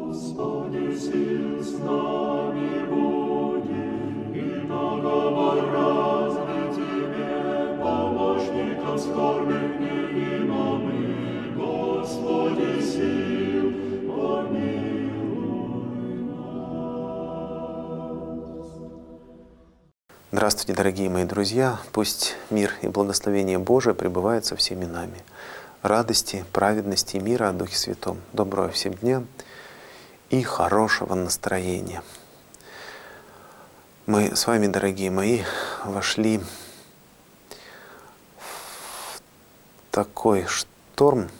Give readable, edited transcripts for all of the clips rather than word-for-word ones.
Господи, сил с нами будет, и наговор разный Тебе, помощником скорбных невидимым, Господи, сил, помилуй нас. Здравствуйте, дорогие мои друзья! Пусть мир и благословение Божие пребывают со всеми нами. Радости, праведности и мира о Духе Святом. Доброго всем дня и хорошего настроения. Мы с вами, дорогие мои, вошли в такой шторм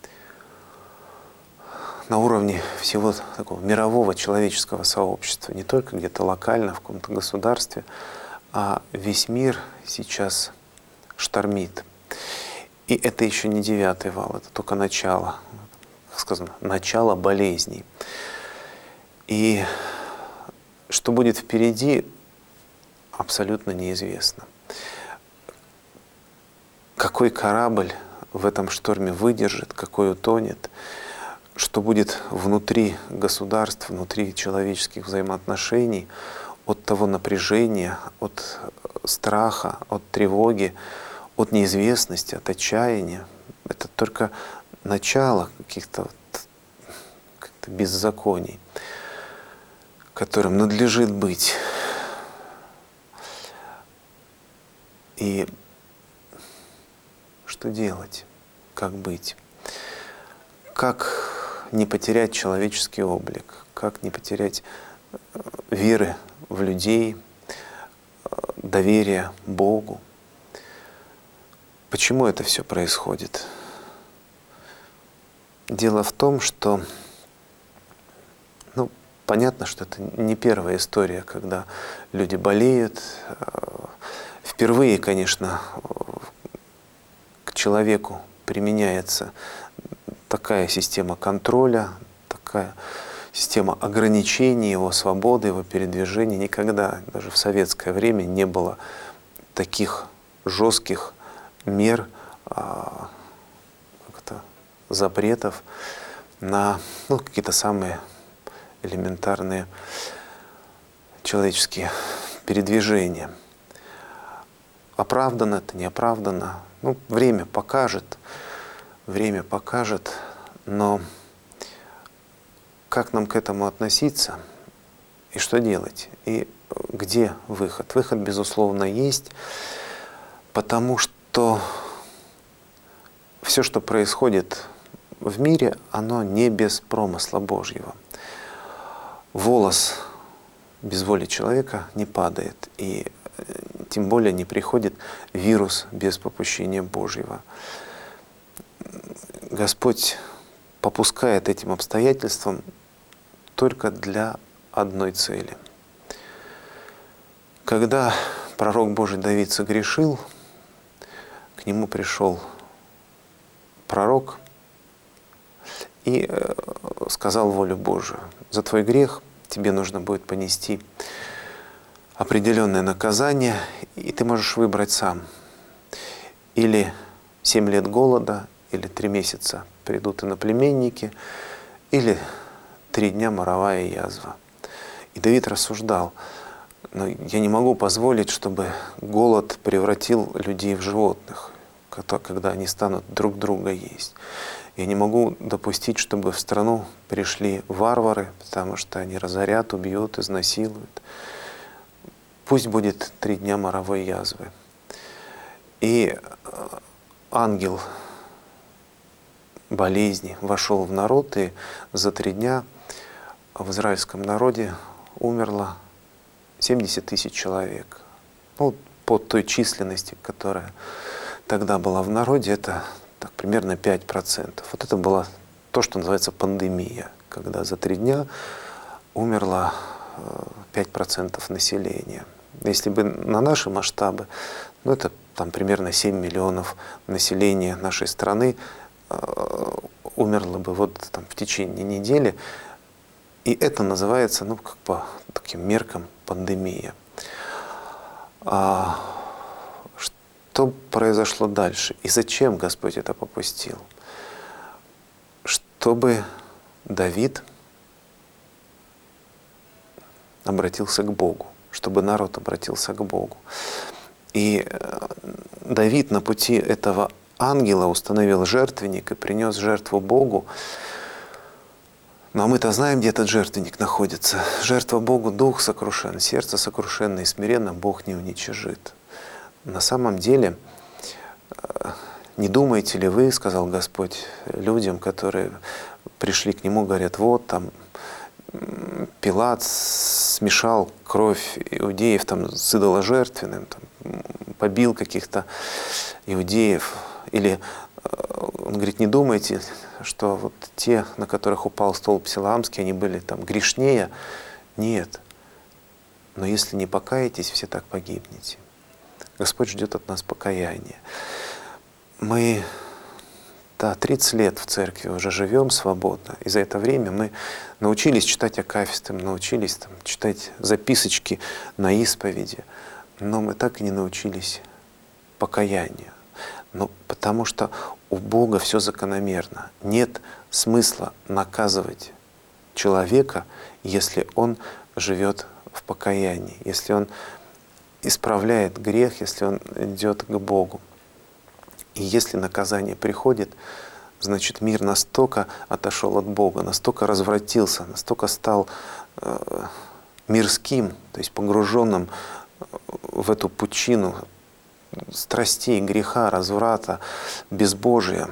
на уровне всего такого мирового человеческого сообщества. Не только где-то локально, в каком-то государстве, а весь мир сейчас штормит. И это еще не 9-й вал, это только начало, как сказано, начало болезней. И что будет впереди, абсолютно неизвестно. Какой корабль в этом шторме выдержит, какой утонет, что будет внутри государств, внутри человеческих взаимоотношений, от того напряжения, от страха, от тревоги, от неизвестности, от отчаяния. Это только начало каких-то беззаконий, которым надлежит быть. И что делать? Как быть? Как не потерять человеческий облик? Как не потерять веры в людей, доверия Богу? Почему это все происходит? Дело в том, что понятно, что это не первая история, когда люди болеют. Впервые, конечно, к человеку применяется такая система контроля, такая система ограничений его свободы, его передвижения. Никогда, даже в советское время, не было таких жестких мер, запретов на какие-то самые элементарные человеческие передвижения. Оправдано это, не оправдано. Время покажет, но как нам к этому относиться и что делать? И где выход? Выход, безусловно, есть, потому что все, что происходит в мире, оно не без промысла Божьего. Волос без воли человека не падает, и тем более не приходит вирус без попущения Божьего. Господь попускает этим обстоятельствам только для одной цели. Когда пророк Божий Давид согрешил, к нему пришел пророк и сказал волю Божию: за твой грех тебе нужно будет понести определенное наказание, и ты можешь выбрать сам. Или 7 лет голода, или 3 месяца придут иноплеменники, или 3 дня моровая язва. И Давид рассуждал: но я не могу позволить, чтобы голод превратил людей в животных, когда они станут друг друга есть. Я не могу допустить, чтобы в страну пришли варвары, потому что они разорят, убьют, изнасилуют. Пусть будет 3 дня моровой язвы. И ангел болезни вошел в народ, и за 3 дня в израильском народе умерло 70 тысяч человек. По той численности, которая тогда была в народе, это примерно 5%. Вот это было то, что называется пандемия, когда за 3 дня умерло 5% населения. Если бы на наши масштабы, это примерно 7 миллионов населения нашей страны умерло бы в течение недели. И это называется, по таким меркам, пандемия. Что произошло дальше? И зачем Господь это попустил? Чтобы Давид обратился к Богу, чтобы народ обратился к Богу. И Давид на пути этого ангела установил жертвенник и принес жертву Богу. Но мы-то знаем, где этот жертвенник находится. Жертва Богу — дух сокрушен, сердце сокрушенное и смиренно Бог не уничижит. На самом деле, не думаете ли вы, сказал Господь людям, которые пришли к Нему, говорят, вот там Пилат смешал кровь иудеев там, с идоложертвенным, там, побил каких-то иудеев. Или он говорит, не думайте, что вот те, на которых упал столб Силаамский, они были там грешнее. Нет. Но если не покаетесь, все так погибнете. Господь ждет от нас покаяния. Мы 30 лет в церкви уже живем свободно, и за это время мы научились читать акафисты, мы научились там, читать записочки на исповеди, но мы так и не научились покаянию. Ну, потому что у Бога все закономерно. Нет смысла наказывать человека, если он живет в покаянии, если он исправляет грех, если он идет к Богу. И если наказание приходит, значит мир настолько отошел от Бога, настолько развратился, настолько стал мирским, то есть погруженным в эту пучину страстей, греха, разврата, безбожия,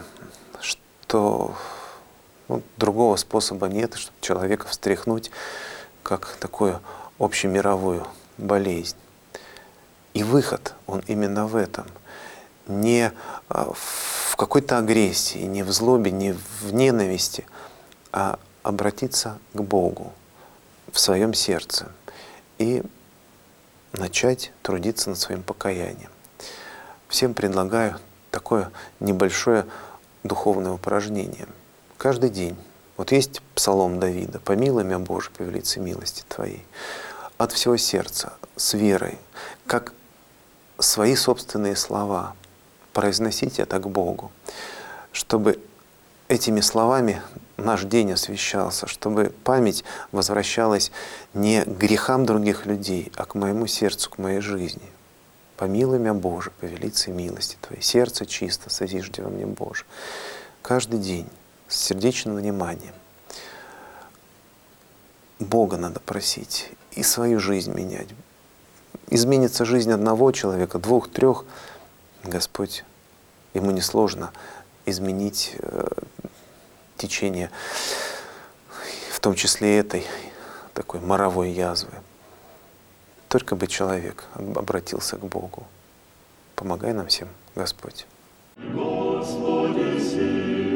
что другого способа нет, чтобы человека встряхнуть, как такую общемировую болезнь. И выход, он именно в этом. Не в какой-то агрессии, не в злобе, не в ненависти, а обратиться к Богу в своем сердце и начать трудиться над своим покаянием. Всем предлагаю такое небольшое духовное упражнение. Каждый день. Вот есть псалом Давида: «Помилуй меня, Боже, по велице милости Твоей». От всего сердца, с верой, как свои собственные слова произносить это к Богу, чтобы этими словами наш день освящался, чтобы память возвращалась не к грехам других людей, а к моему сердцу, к моей жизни. «Помилуй меня, Боже, по велице милости Твоей». Сердце чисто, созижди во мне, Боже. Каждый день с сердечным вниманием. Бога надо просить и свою жизнь менять. Изменится жизнь одного человека, 2-3, Господь, Ему несложно изменить течение, в том числе этой такой моровой язвы. Только бы человек обратился к Богу. Помогай нам всем, Господь. Господи, сила.